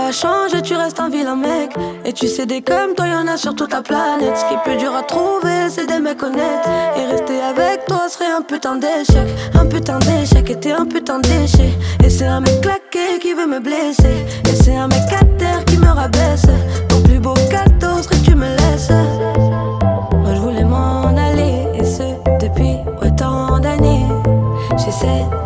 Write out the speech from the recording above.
a changé, tu restes un vilain mec. Et tu sais, des comme toi, y'en a sur toute la planète. Ce qui est plus dur à trouver, c'est des mecs honnêtes. Et rester avec toi serait un putain d'échec. Un putain d'échec, et t'es un putain de déchet. Et c'est un mec claqué qui veut me blesser. Et c'est un mec à terre qui me rabaisse. Ton plus beau cadeau serait que tu me laisses. Moi je voulais m'en aller, et ce depuis autant d'années. J'essaie